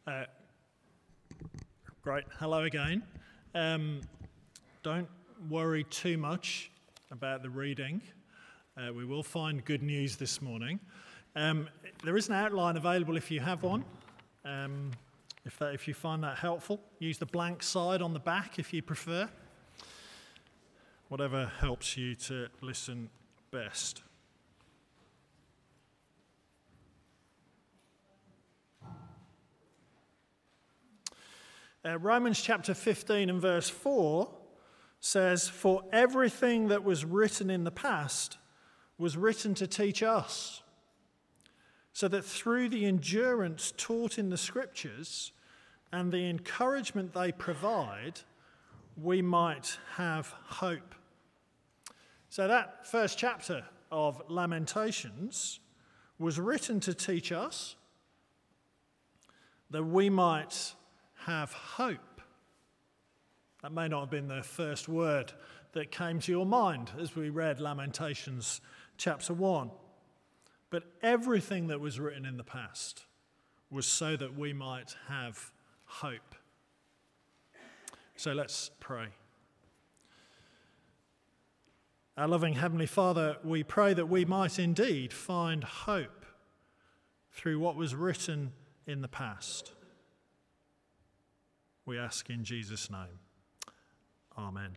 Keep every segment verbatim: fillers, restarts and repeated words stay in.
Uh, great. Hello again. Um, don't worry too much about the reading. Uh, we will find good news this morning. Um, there is an outline available if you have one. Um, if, that, if you find that helpful, use the blank side on the back if you prefer. Whatever helps you to listen best. Uh, Romans chapter fifteen and verse four says, "For everything that was written in the past was written to teach us, so that through the endurance taught in the Scriptures and the encouragement they provide, we might have hope." So that first chapter of Lamentations was written to teach us that we might have hope. That may not have been the first word that came to your mind as we read Lamentations chapter one. But everything that was written in the past was so that we might have hope. So let's pray. Our loving Heavenly Father, we pray that we might indeed find hope through what was written in the past. We ask in Jesus' name. Amen.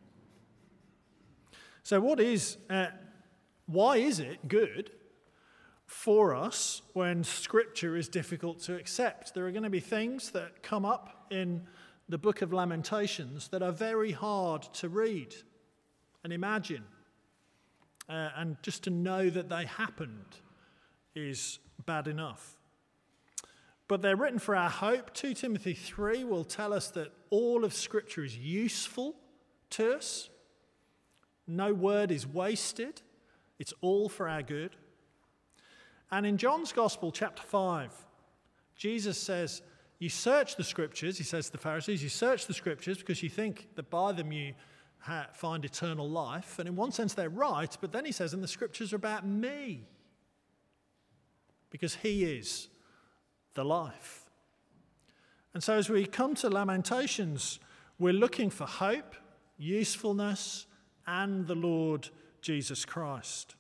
So what is, uh, why is it good for us when Scripture is difficult to accept? There are going to be things that come up in the book of Lamentations that are very hard to read and imagine. Uh, and just to know that they happened is bad enough. But they're written for our hope. Second Timothy three will tell us that all of Scripture is useful to us. No word is wasted. It's all for our good. And in John's Gospel, chapter five, Jesus says, you search the Scriptures, he says to the Pharisees, you search the Scriptures because you think that by them you ha- find eternal life. And in one sense they're right, but then he says, and the Scriptures are about me. Because he is the life. And so as we come to Lamentations, we're looking for hope, usefulness, and the Lord Jesus Christ.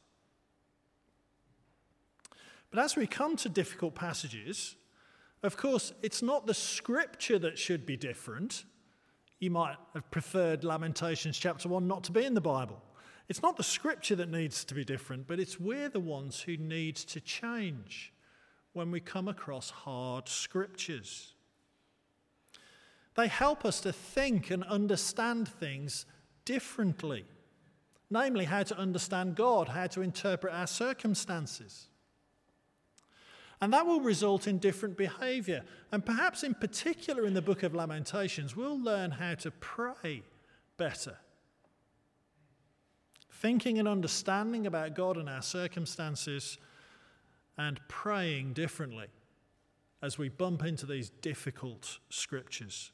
But as we come to difficult passages, of course, it's not the Scripture that should be different. You might have preferred Lamentations chapter one not to be in the Bible. It's not the Scripture that needs to be different, but it's we're the ones who need to change when we come across hard Scriptures. They help us to think and understand things differently, namely how to understand God, how to interpret our circumstances. And that will result in different behaviour. And perhaps in particular in the book of Lamentations, we'll learn how to pray better. Thinking and understanding about God and our circumstances and praying differently as we bump into these difficult Scriptures.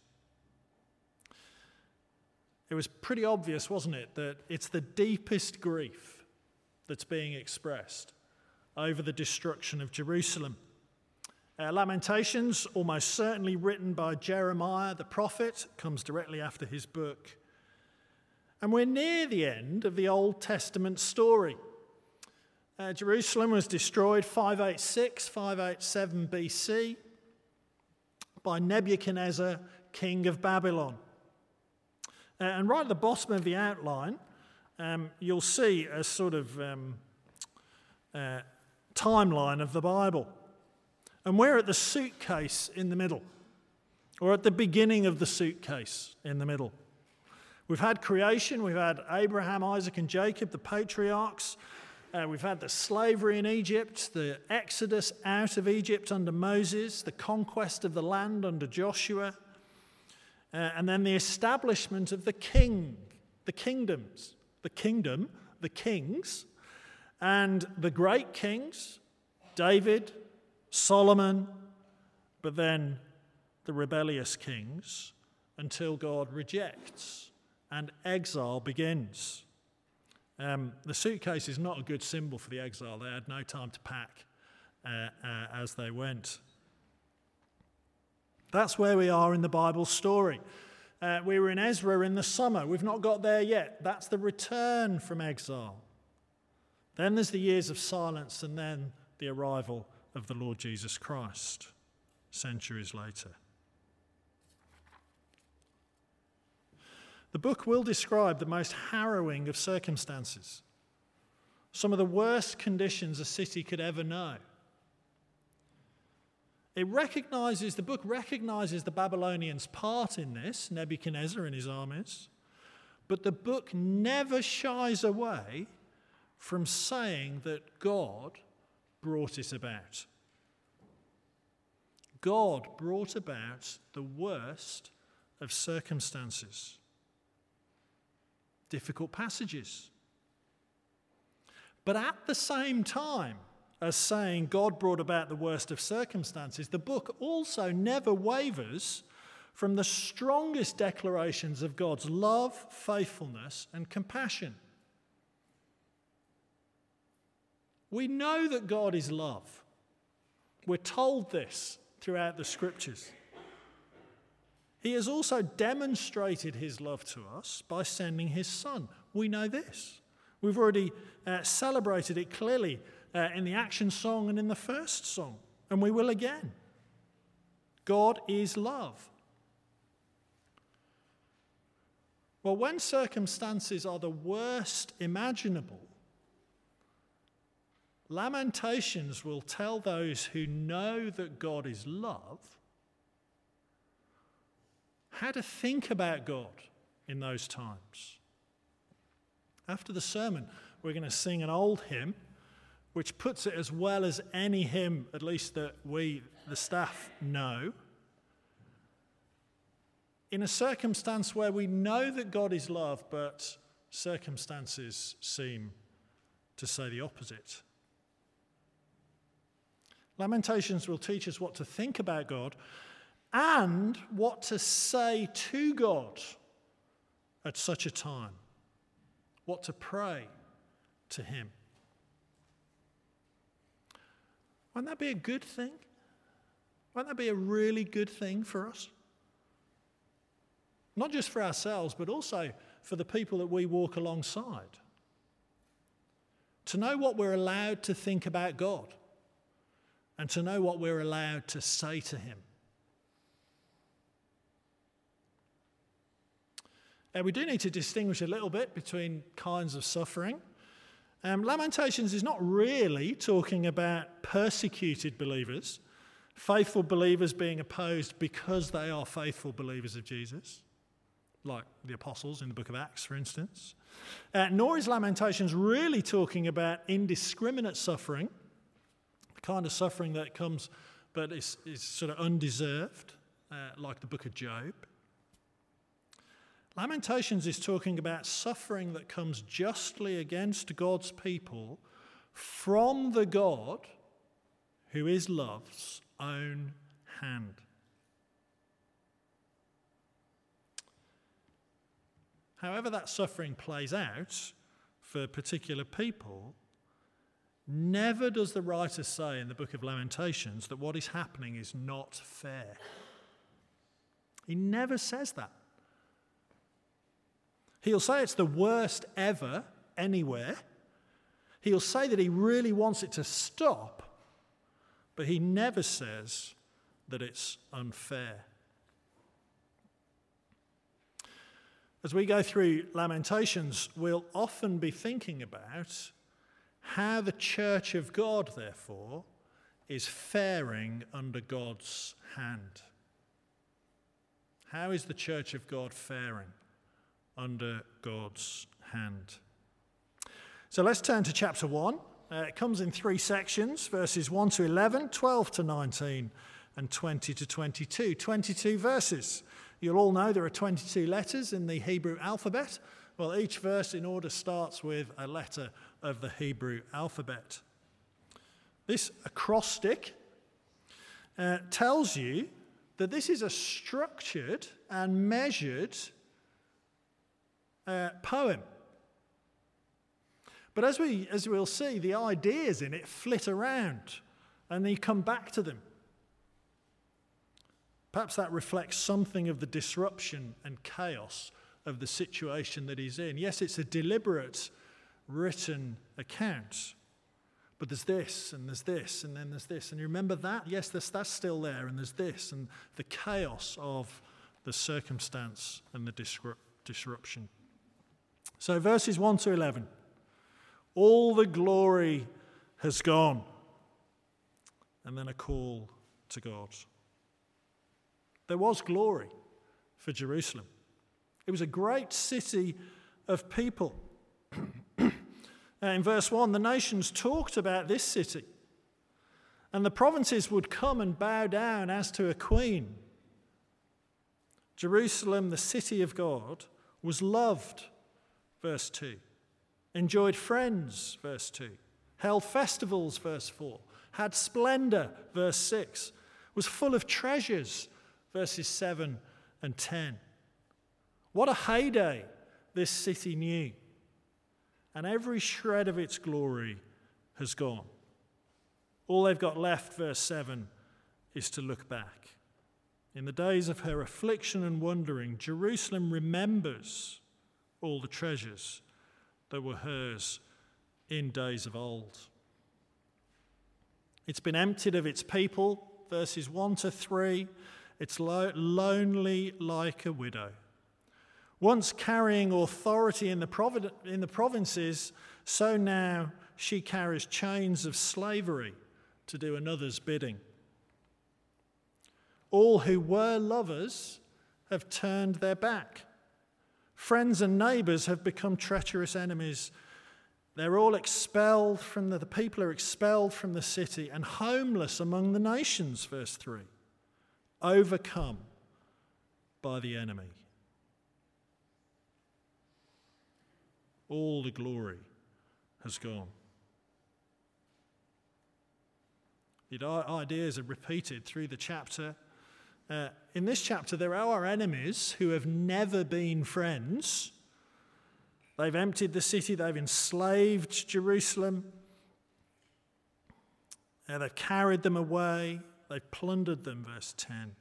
It was pretty obvious, wasn't it, that it's the deepest grief that's being expressed over the destruction of Jerusalem. Uh, Lamentations, almost certainly written by Jeremiah the prophet, comes directly after his book. And we're near the end of the Old Testament story. Uh, Jerusalem was destroyed five eighty-six, five eighty-seven B C by Nebuchadnezzar, king of Babylon. Uh, and right at the bottom of the outline, um, you'll see a sort of um, uh, timeline of the Bible. And we're at the suitcase in the middle, or at the beginning of the suitcase in the middle. We've had creation, we've had Abraham, Isaac, and Jacob, the patriarchs. Uh, we've had the slavery in Egypt, the exodus out of Egypt under Moses, the conquest of the land under Joshua, uh, and then the establishment of the king, the kingdoms, the kingdom, the kings, and the great kings, David, Solomon, but then the rebellious kings, until God rejects and exile begins. Um, the suitcase is not a good symbol for the exile. They had no time to pack uh, uh, as they went. That's where we are in the Bible story. Uh, we were in Ezra in the summer. We've not got there yet. That's the return from exile. Then there's the years of silence, and then the arrival of the Lord Jesus Christ, centuries later. The book will describe the most harrowing of circumstances, some of the worst conditions a city could ever know. It recognizes, the book recognizes the Babylonians' part in this, Nebuchadnezzar and his armies, but the book never shies away from saying that God brought it about. God brought about the worst of circumstances. Difficult passages. But at the same time as saying God brought about the worst of circumstances, the book also never wavers from the strongest declarations of God's love, faithfulness, and compassion. We know that God is love. We're told this throughout the scriptures. He has also demonstrated his love to us by sending his Son. We know this. We've already uh, celebrated it clearly uh, in the action song and in the first song, and we will again. God is love. Well, when circumstances are the worst imaginable, Lamentations will tell those who know that God is love how to think about God in those times. After the sermon, we're going to sing an old hymn which puts it as well as any hymn, at least that we, the staff, know. In a circumstance where we know that God is love, but circumstances seem to say the opposite. Lamentations will teach us what to think about God and what to say to God at such a time, what to pray to him. Won't that be a good thing? Won't that be a really good thing for us? Not just for ourselves, but also for the people that we walk alongside. To know what we're allowed to think about God and to know what we're allowed to say to him. Uh, we do need to distinguish a little bit between kinds of suffering. Um, Lamentations is not really talking about persecuted believers, faithful believers being opposed because they are faithful believers of Jesus, like the apostles in the book of Acts, for instance. Uh, nor is Lamentations really talking about indiscriminate suffering, the kind of suffering that comes but is, is sort of undeserved, uh, like the book of Job. Lamentations is talking about suffering that comes justly against God's people from the God who is love's own hand. However that suffering plays out for particular people, never does the writer say in the book of Lamentations that what is happening is not fair. He never says that. He'll say it's the worst ever, anywhere. He'll say that he really wants it to stop, but he never says that it's unfair. As we go through Lamentations, we'll often be thinking about how the church of God, therefore, is faring under God's hand. How is the church of God faring under God's hand? So let's turn to chapter one. Uh, it comes in three sections, verses one to eleven, twelve to nineteen, and twenty to twenty-two. twenty-two verses. You'll all know there are twenty-two letters in the Hebrew alphabet. Well, each verse in order starts with a letter of the Hebrew alphabet. This acrostic uh, tells you that this is a structured and measured Uh, poem. But as we as we'll see, the ideas in it flit around and then you come back to them. Perhaps that reflects something of the disruption and chaos of the situation that he's in. Yes, it's a deliberate, written account, but there's this, and there's this, and then there's this. And you remember that? Yes, that's, that's still there, and there's this, and the chaos of the circumstance and the disrupt, disruption. So verses one to eleven. All the glory has gone. And then a call to God. There was glory for Jerusalem. It was a great city of people. In verse one, the nations talked about this city, and the provinces would come and bow down as to a queen. Jerusalem, the city of God, was loved, verse two, enjoyed friends, verse two, held festivals, verse four, had splendor, verse six, was full of treasures, verses seven and ten. What a heyday this city knew. And every shred of its glory has gone. All they've got left, verse seven, is to look back. In the days of her affliction and wandering, Jerusalem remembers all the treasures that were hers in days of old. It's been emptied of its people, verses one to three. It's lo- lonely like a widow. Once carrying authority in the, provid- in the provinces, so now she carries chains of slavery to do another's bidding. All who were lovers have turned their back. Friends and neighbours have become treacherous enemies. They're all expelled from the, the people are expelled from the city and homeless among the nations, verse three, overcome by the enemy. All the glory has gone. The ideas are repeated through the chapter. Uh, in this chapter, there are our enemies who have never been friends. They've emptied the city, they've enslaved Jerusalem, uh, they've carried them away, they've plundered them, verse ten.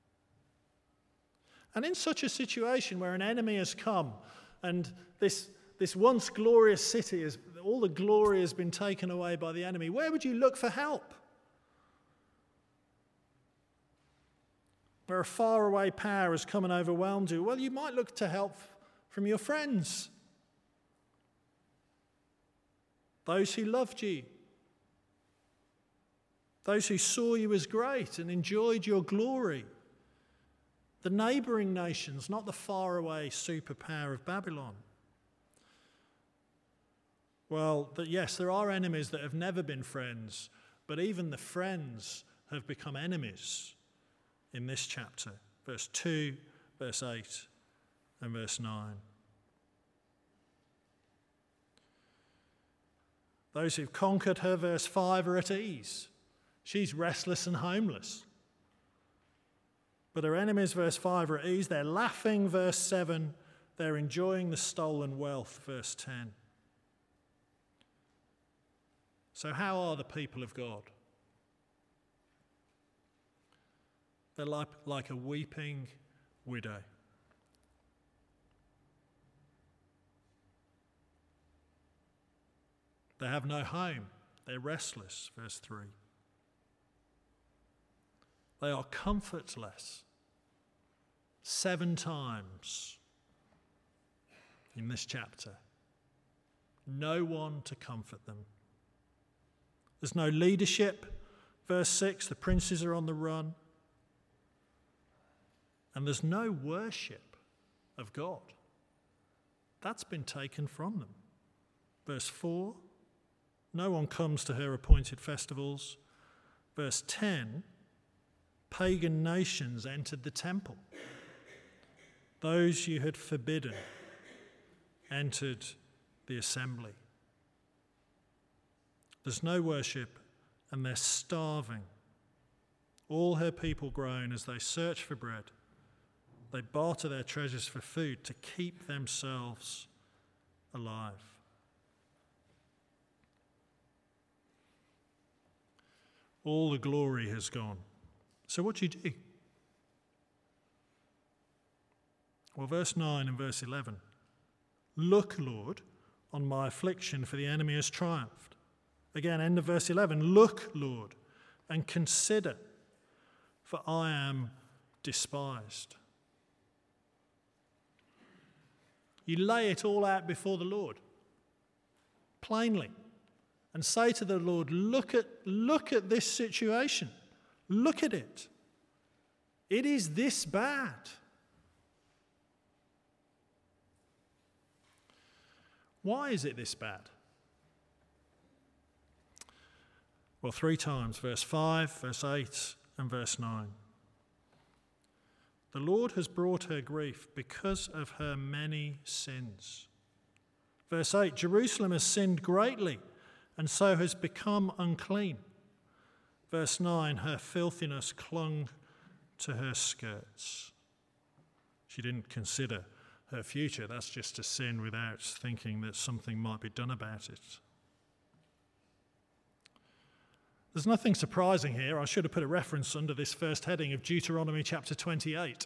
And in such a situation where an enemy has come and this, this once glorious city, is, all the glory has been taken away by the enemy, where would you look for help? Where a faraway power has come and overwhelmed you, well, you might look to help from your friends. Those who loved you. Those who saw you as great and enjoyed your glory. The neighbouring nations, not the faraway superpower of Babylon. Well, that yes, there are enemies that have never been friends, but even the friends have become enemies in this chapter. Verse two, verse eight, and verse nine. Those who've conquered her, verse five, are at ease. She's restless and homeless. But her enemies, verse five, are at ease. They're laughing, verse seven. They're enjoying the stolen wealth, verse ten. So how are the people of God? They're like, like a weeping widow. They have no home. They're restless, verse three. They are comfortless. Seven times in this chapter. No one to comfort them. There's no leadership. Verse six, the princes are on the run. And there's no worship of God. That's been taken from them. Verse four, no one comes to her appointed festivals. Verse ten, pagan nations entered the temple. Those you had forbidden entered the assembly. There's no worship and they're starving. All her people groan as they search for bread. They barter their treasures for food to keep themselves alive. All the glory has gone. So what do you do? Well, verse nine and verse eleven. Look, Lord, on my affliction, for the enemy has triumphed. Again, end of verse eleven. Look, Lord, and consider, for I am despised. You lay it all out before the Lord, plainly, and say to the Lord, look at, look at this situation. Look at it. It is this bad. Why is it this bad? Well, three times, verse five, verse eight, and verse nine. The Lord has brought her grief because of her many sins. Verse eight, Jerusalem has sinned greatly and so has become unclean. Verse nine, her filthiness clung to her skirts. She didn't consider her future. That's just a sin without thinking that something might be done about it. There's nothing surprising here. I should have put a reference under this first heading of Deuteronomy chapter twenty-eight.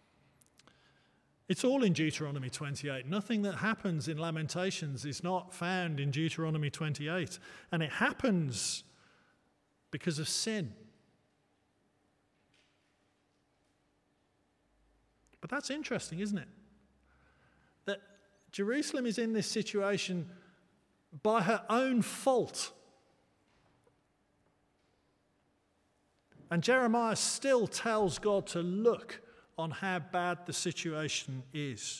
It's all in Deuteronomy twenty-eight. Nothing that happens in Lamentations is not found in Deuteronomy twenty-eight. And it happens because of sin. But that's interesting, isn't it? That Jerusalem is in this situation by her own fault. And Jeremiah still tells God to look on how bad the situation is.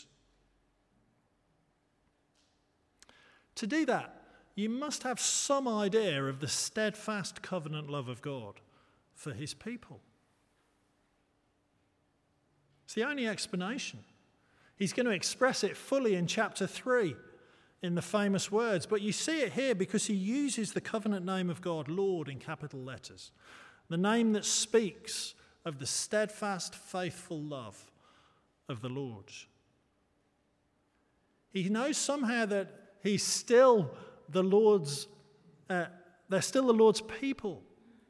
To do that, you must have some idea of the steadfast covenant love of God for his people. It's the only explanation. He's going to express it fully in chapter three in the famous words, but you see it here because he uses the covenant name of God, Lord, in capital letters. The name that speaks of the steadfast, faithful love of the Lord. He knows somehow that he's still the Lord's, uh, they're still the Lord's people.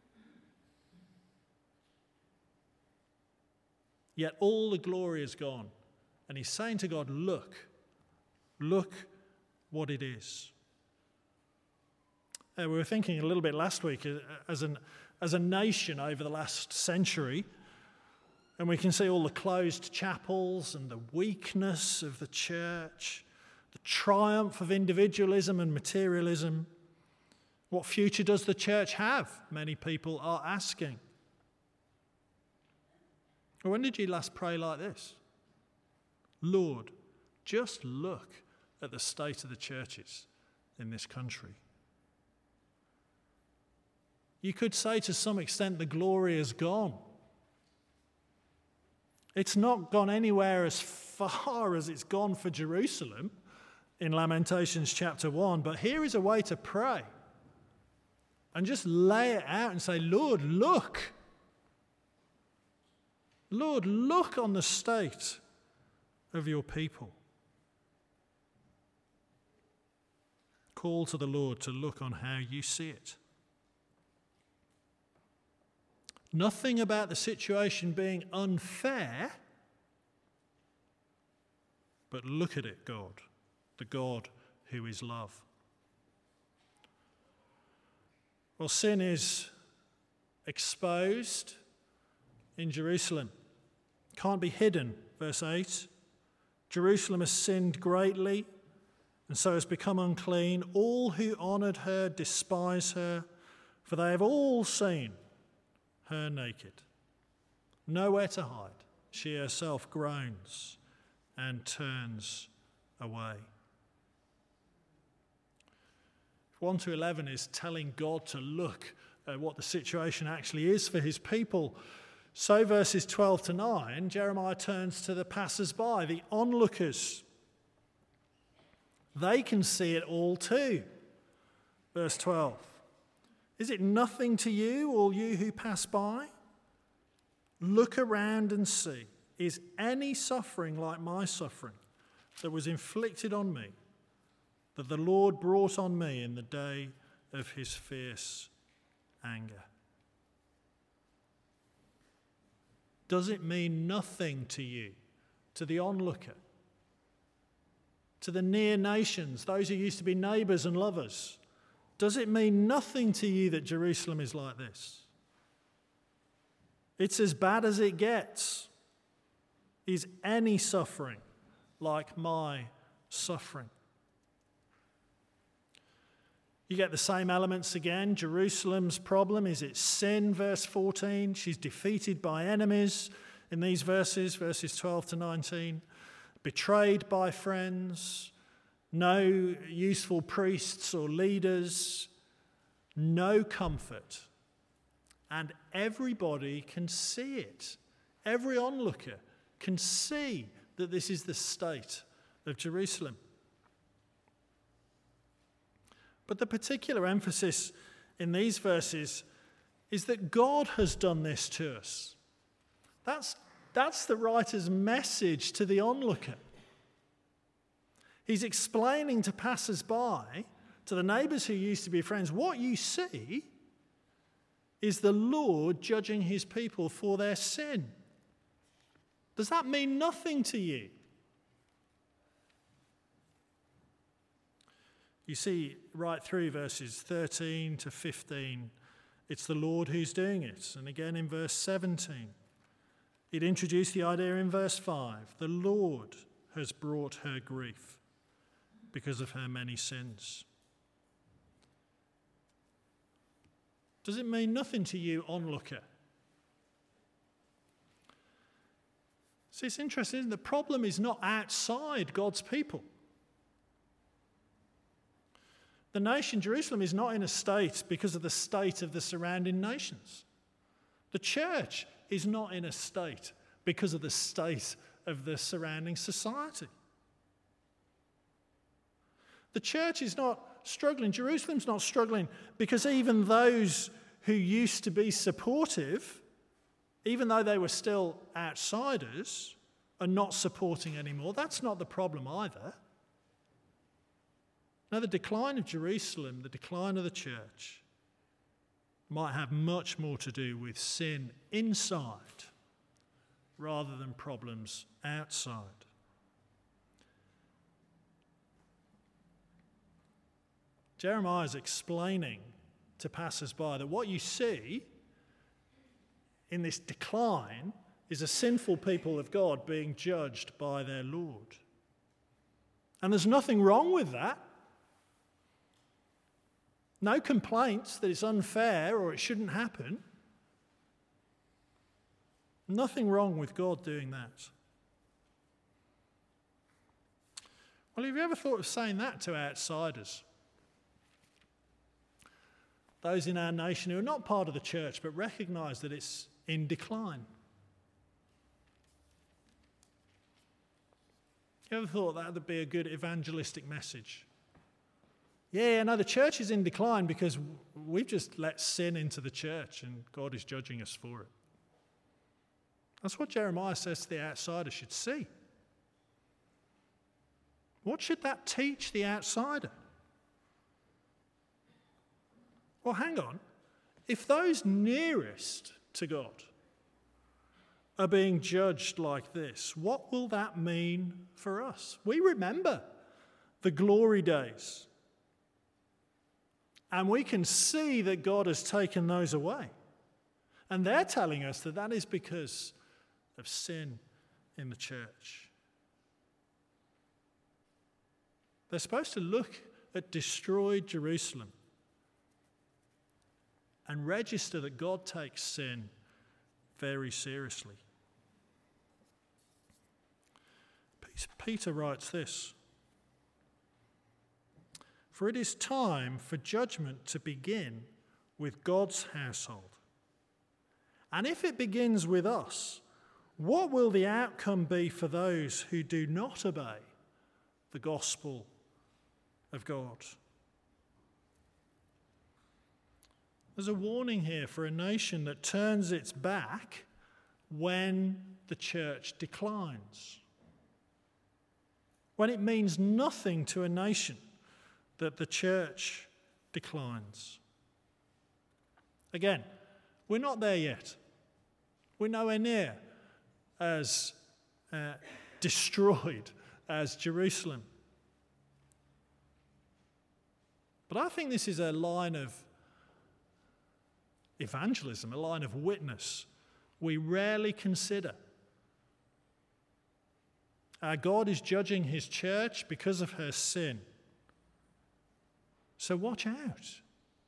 Yet all the glory is gone. And he's saying to God, look, look what it is. Uh, we were thinking a little bit last week uh, as an as a nation over the last century, and we can see all the closed chapels and the weakness of the church, the triumph of individualism and materialism. What future does the church have? Many people are asking. When did you last pray like this? Lord, just look at the state of the churches in this country. You could say to some extent the glory is gone. It's not gone anywhere as far as it's gone for Jerusalem in Lamentations chapter one, but here is a way to pray and just lay it out and say, Lord, look. Lord, look on the state of your people. Call to the Lord to look on how you see it. Nothing about the situation being unfair, but look at it, God, the God who is love. Well, sin is exposed in Jerusalem. Can't be hidden, verse eight. Jerusalem has sinned greatly and so has become unclean. All who honoured her despise her, for they have all seen her naked. Nowhere to hide. She herself groans and turns away. one to eleven is telling God to look at what the situation actually is for his people. So verses twelve to nine, Jeremiah turns to the passers-by, the onlookers. They can see it all too. Verse twelve. Is it nothing to you, all you who pass by? Look around and see. Is any suffering like my suffering that was inflicted on me, that the Lord brought on me in the day of his fierce anger? Does it mean nothing to you to the onlooker, to the near nations, those who used to be neighbours and lovers? Does it mean nothing to you that Jerusalem is like this? It's as bad as it gets. Is any suffering like my suffering? You get the same elements again. Jerusalem's problem is its sin, verse fourteen. She's defeated by enemies in these verses, verses twelve to nineteen. Betrayed by friends. No useful priests or leaders. No comfort. And everybody can see it. Every onlooker can see that this is the state of Jerusalem. But the particular emphasis in these verses is that God has done this to us. That's, that's the writer's message to the onlooker. He's explaining to passers-by, to the neighbours who used to be friends, what you see is the Lord judging his people for their sin. Does that mean nothing to you? You see, right through verses thirteen to fifteen, it's the Lord who's doing it. And again in verse seventeen, it introduced the idea in verse five. The Lord has brought her grief because of her many sins. Does it mean nothing to you, onlooker? See, it's interesting, isn't it? The problem is not outside God's people. The nation Jerusalem is not in a state because of the state of the surrounding nations. The church is not in a state because of the state of the surrounding society. The church is not struggling. Jerusalem's not struggling because even those who used to be supportive, even though they were still outsiders, are not supporting anymore. That's not the problem either. Now, the decline of Jerusalem, the decline of the church, might have much more to do with sin inside rather than problems outside. Jeremiah is explaining to passers-by that what you see in this decline is a sinful people of God being judged by their Lord. And there's nothing wrong with that. No complaints that it's unfair or it shouldn't happen. Nothing wrong with God doing that. Well, have you ever thought of saying that to outsiders? Those in our nation who are not part of the church but recognise that it's in decline. You ever thought that would be a good evangelistic message? Yeah, no, the church is in decline because we've just let sin into the church and God is judging us for it. That's what Jeremiah says to the outsider should see. What should that teach the outsider? Well, hang on. If those nearest to God are being judged like this, what will that mean for us? We remember the glory days. And we can see that God has taken those away. And they're telling us that that is because of sin in the church. They're supposed to look at destroyed Jerusalem and register that God takes sin very seriously. Peter writes this: "For it is time for judgment to begin with God's household. And if it begins with us, what will the outcome be for those who do not obey the gospel of God?" There's a warning here for a nation that turns its back when the church declines. When it means nothing to a nation that the church declines. Again, we're not there yet. We're nowhere near as uh, destroyed as Jerusalem. But I think this is a line of evangelism, a line of witness we rarely consider. Our God is judging his church because of her sin. So watch out.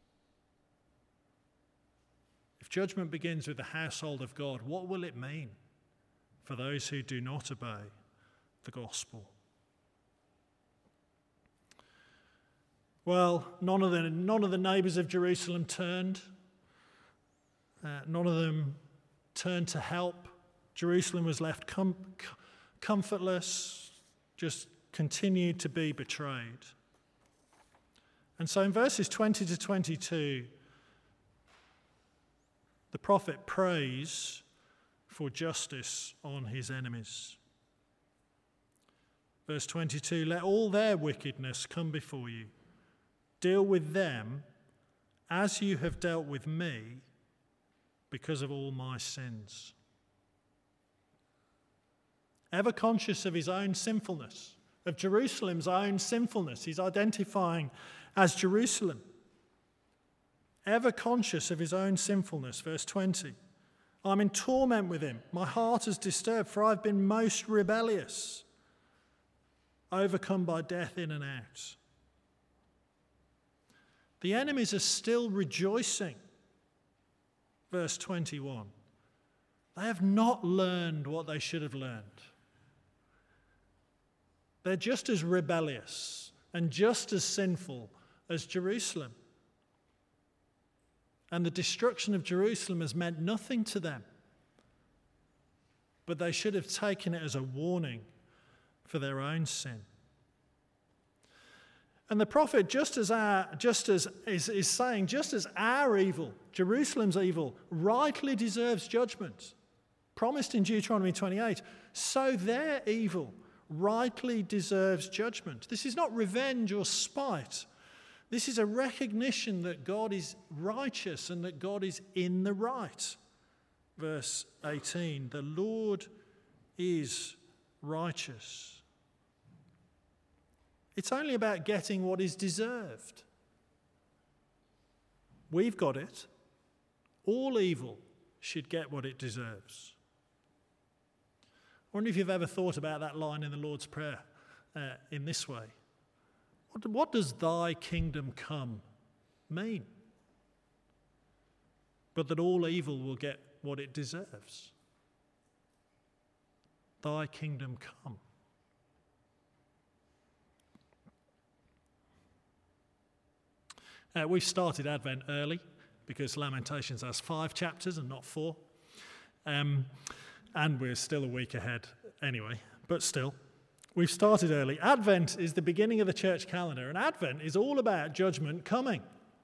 If judgment begins with the household of God, what will it mean for those who do not obey the gospel? Well, none of the, none of the neighbours of Jerusalem turned. Uh, none of them turned to help. Jerusalem was left com- comfortless, just continued to be betrayed. And so in verses twenty to twenty-two, the prophet prays for justice on his enemies. Verse twenty-two, let all their wickedness come before you. Deal with them as you have dealt with me because of all my sins. Ever conscious of his own sinfulness, of Jerusalem's own sinfulness, he's identifying as Jerusalem. Ever conscious of his own sinfulness, verse twenty. I'm in torment with him. My heart is disturbed, for I've been most rebellious, overcome by death in and out. The enemies are still rejoicing. Verse twenty-one. They have not learned what they should have learned. They're just as rebellious and just as sinful as Jerusalem. And the destruction of Jerusalem has meant nothing to them. But they should have taken it as a warning for their own sin. And the prophet, just as our, just as is, is saying, just as our evil, Jerusalem's evil, rightly deserves judgment, promised in Deuteronomy twenty-eight, so their evil rightly deserves judgment. This is not revenge or spite. This is a recognition that God is righteous and that God is in the right. Verse eighteen, the Lord is righteous. It's only about getting what is deserved. We've got it. All evil should get what it deserves. I wonder if you've ever thought about that line in the Lord's Prayer uh, in this way. What, what does thy kingdom come mean? But that all evil will get what it deserves. Thy kingdom come. Uh, we've started Advent early because Lamentations has five chapters and not four. Um, and we're still a week ahead anyway, but still. We've started early. Advent is the beginning of the church calendar, and Advent is all about judgment coming.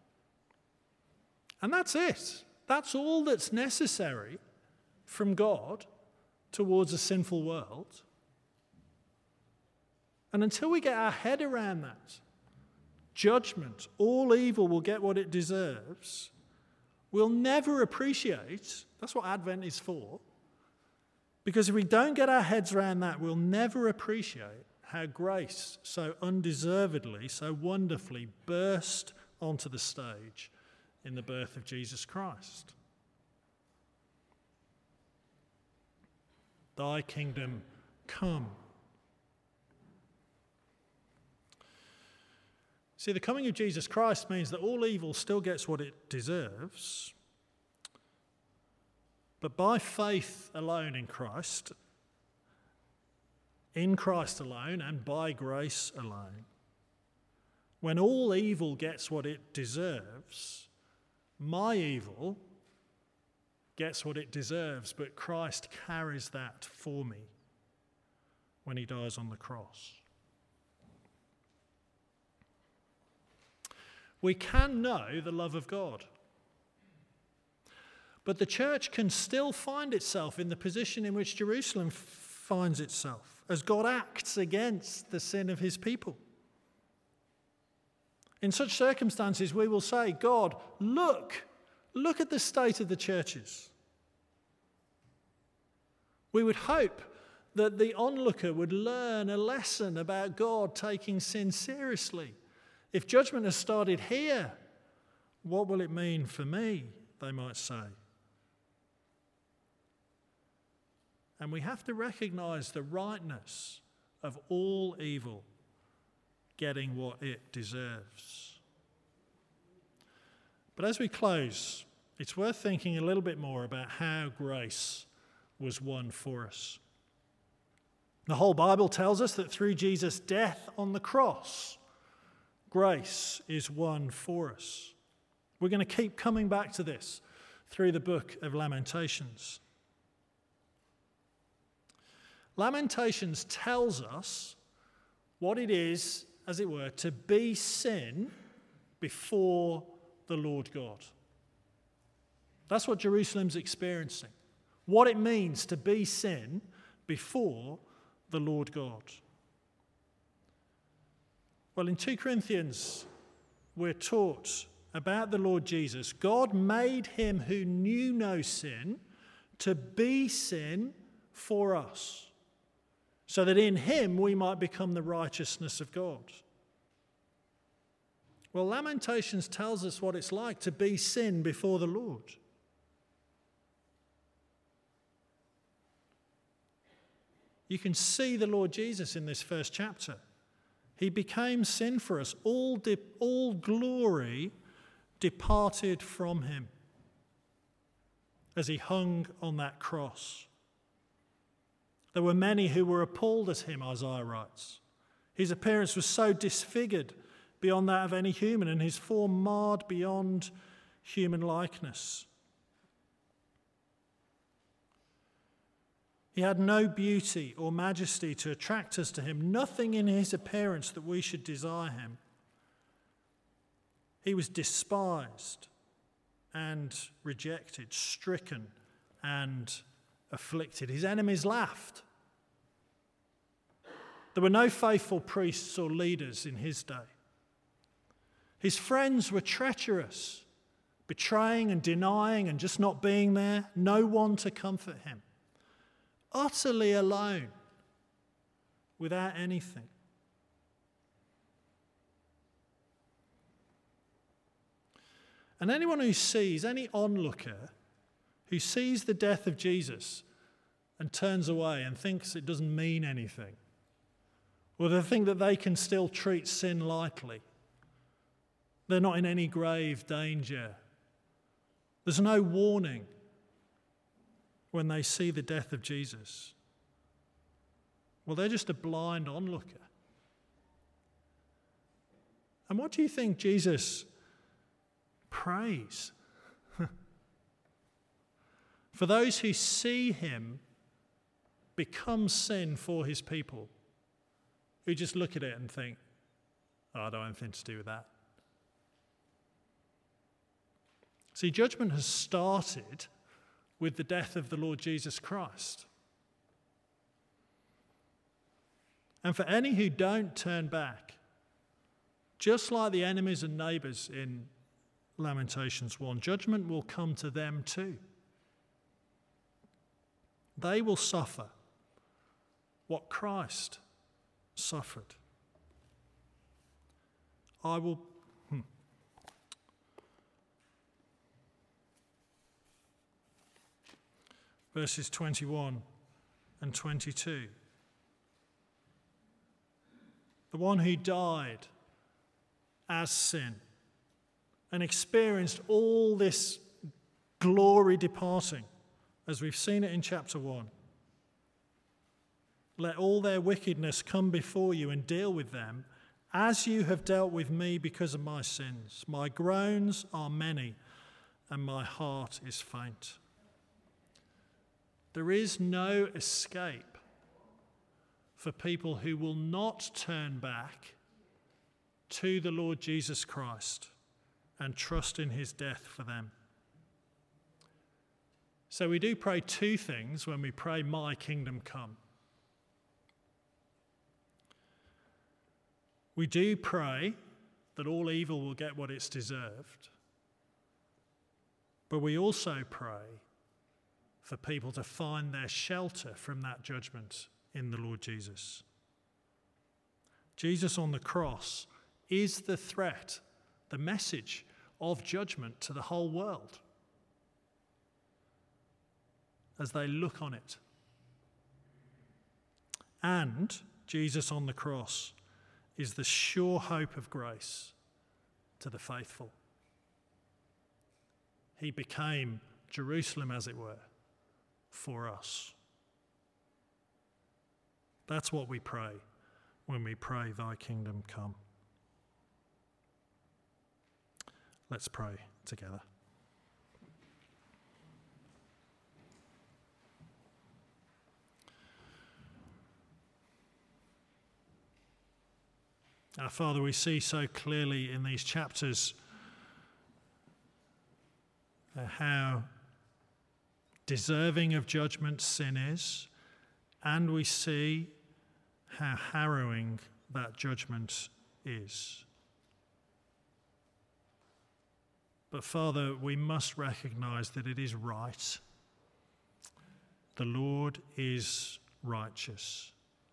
And that's it. That's all that's necessary from God towards a sinful world. And until we get our head around that, judgment, all evil will get what it deserves, we'll never appreciate, that's what Advent is for, because if we don't get our heads around that, we'll never appreciate how grace so undeservedly, so wonderfully burst onto the stage in the birth of Jesus Christ. Thy kingdom come. See, the coming of Jesus Christ means that all evil still gets what it deserves, but by faith alone in Christ, in Christ alone and by grace alone, when all evil gets what it deserves, my evil gets what it deserves, but Christ carries that for me when he dies on the cross. We can know the love of God. But the church can still find itself in the position in which Jerusalem f- finds itself, as God acts against the sin of his people. In such circumstances, we will say, God, look, look at the state of the churches. We would hope that the onlooker would learn a lesson about God taking sin seriously. If judgment has started here, what will it mean for me, they might say. And we have to recognize the rightness of all evil getting what it deserves. But as we close, it's worth thinking a little bit more about how grace was won for us. The whole Bible tells us that through Jesus' death on the cross, grace is won for us. We're going to keep coming back to this through the book of Lamentations. Lamentations tells us what it is, as it were, to be sin before the Lord God. That's what Jerusalem's experiencing. What it means to be sin before the Lord God. Well, in Second Corinthians, we're taught about the Lord Jesus. God made him who knew no sin to be sin for us, so that in him we might become the righteousness of God. Well, Lamentations tells us what it's like to be sin before the Lord. You can see the Lord Jesus in this first chapter. He became sin for us. All, de- all glory departed from him as he hung on that cross. There were many who were appalled at him, Isaiah writes. His appearance was so disfigured beyond that of any human, and his form marred beyond human likeness. He had no beauty or majesty to attract us to him, nothing in his appearance that we should desire him. He was despised and rejected, stricken and afflicted. His enemies laughed. There were no faithful priests or leaders in his day. His friends were treacherous, betraying and denying and just not being there. No one to comfort him. Utterly alone, without anything. And anyone who sees, any onlooker who sees the death of Jesus and turns away and thinks it doesn't mean anything, or they think that they can still treat sin lightly, they're not in any grave danger, there's no warning when they see the death of Jesus, well, they're just a blind onlooker. And what do you think Jesus prays? For those who see him become sin for his people, who just look at it and think, oh, I don't have anything to do with that. See, judgment has started with the death of the Lord Jesus Christ. And for any who don't turn back, just like the enemies and neighbours in Lamentations one, judgment will come to them too. They will suffer what Christ suffered. I will... Hmm. Verses twenty-one and twenty-two. The one who died as sin and experienced all this glory departing, as we've seen it in chapter one. Let all their wickedness come before you and deal with them as you have dealt with me because of my sins. My groans are many and my heart is faint. There is no escape for people who will not turn back to the Lord Jesus Christ and trust in his death for them. So we do pray two things when we pray, my kingdom come. We do pray that all evil will get what it's deserved, but we also pray for people to find their shelter from that judgment in the Lord Jesus. Jesus on the cross is the threat, the message of judgment to the whole world as they look on it. And Jesus on the cross is the sure hope of grace to the faithful. He became Jerusalem, as it were, for us. That's what we pray when we pray, Thy kingdom come. Let's pray together. Our Father, we see so clearly in these chapters uh, how deserving of judgment sin is, and we see how harrowing that judgment is. But Father, we must recognize that it is right. The Lord is righteous.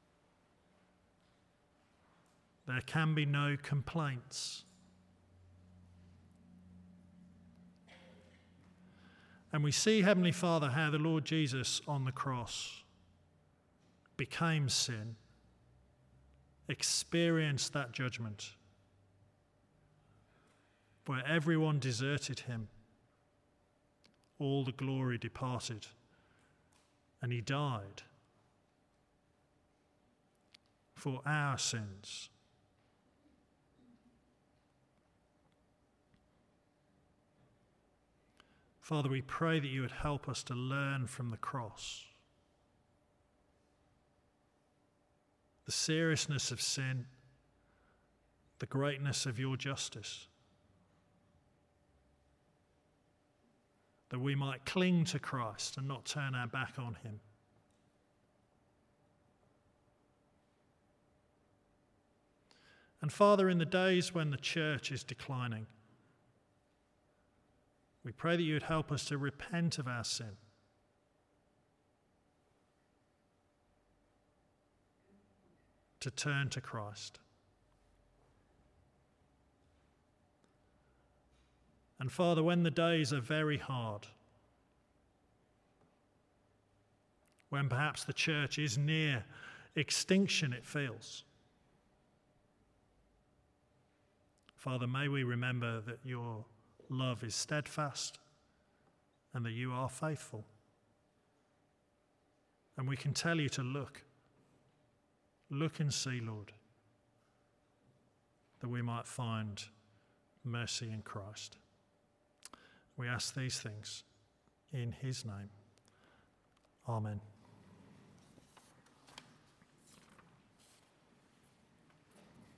There can be no complaints. And we see, Heavenly Father, how the Lord Jesus on the cross became sin, experienced that judgment, where everyone deserted him, all the glory departed, and he died for our sins. Father, we pray that you would help us to learn from the cross the seriousness of sin, the greatness of your justice, that we might cling to Christ and not turn our back on him. And Father, in the days when the church is declining, we pray that you would help us to repent of our sin, to turn to Christ. And Father, when the days are very hard, when perhaps the church is near extinction, it feels, Father, may we remember that your love is steadfast and that you are faithful. And we can tell you to look. Look and see, Lord, that we might find mercy in Christ. We ask these things in his name. Amen.